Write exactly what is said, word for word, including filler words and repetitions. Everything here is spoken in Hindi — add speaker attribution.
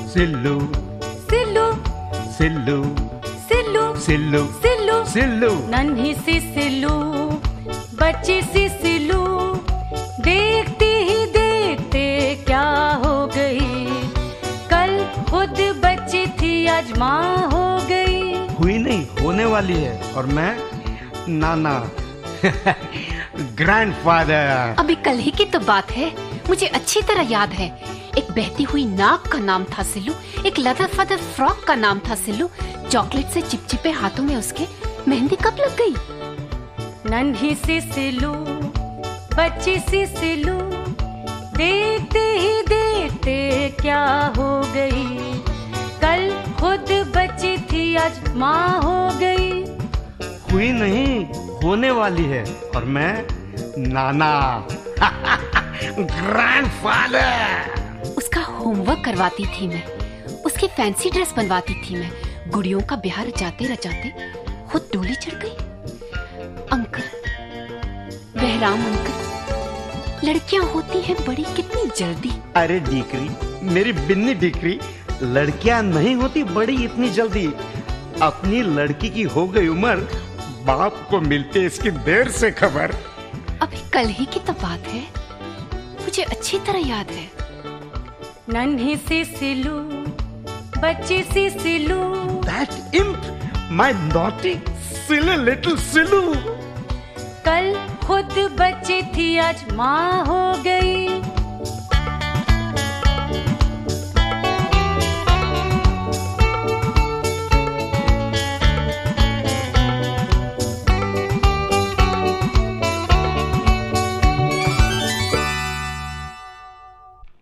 Speaker 1: सिल्लू
Speaker 2: सिल्लू
Speaker 1: सिल्लू
Speaker 2: सिल्लू
Speaker 1: सिल्लू
Speaker 2: सिल्लू
Speaker 1: सिल्लू
Speaker 2: नन्ही सी सिल्लू बच्ची सी सिल्लू देखती ही देखते क्या हो गई। कल खुद बच्ची थी आज माँ हो गई।
Speaker 1: हुई नहीं होने वाली है और मैं नाना ग्रैंडफादर।
Speaker 3: अभी कल ही की तो बात है, मुझे अच्छी तरह याद है। एक बहती हुई नाक का नाम था सिल्लू, एक लदर फदर फ्रॉक का नाम था सिल्लू। चॉकलेट से चिपचिपे हाथों में उसके मेहंदी कब लग गई।
Speaker 2: नन्ही सी सिल्लू बच्ची सी सिल्लू देखते ही देखते क्या हो गई। कल खुद बच्ची थी आज माँ हो गई।
Speaker 1: हुई नहीं होने वाली है और मैं नाना ग्रैंडफादर।
Speaker 3: उसका होमवर्क करवाती थी मैं, उसकी फैंसी ड्रेस बनवाती थी मैं। गुड़ियों का ब्याह रचाते रचाते खुद डोली चढ़ गई। अंकल, बहराम अंकल, लड़कियां होती हैं बड़ी कितनी जल्दी।
Speaker 1: अरे डीकरी, मेरी बिन्नी डीकरी, लड़कियां नहीं होती बड़ी इतनी जल्दी। अपनी लड़की की हो गई उम्र, बाप को मिलते इसकी देर से खबर।
Speaker 3: अभी कल ही की तो बात है, मुझे अच्छी तरह याद है।
Speaker 2: नन्ही सी सिल्लू बच्ची सी Sillu
Speaker 1: That imp, my naughty silly little Sillu.
Speaker 2: कल खुद बच्ची थी आज माँ हो गई।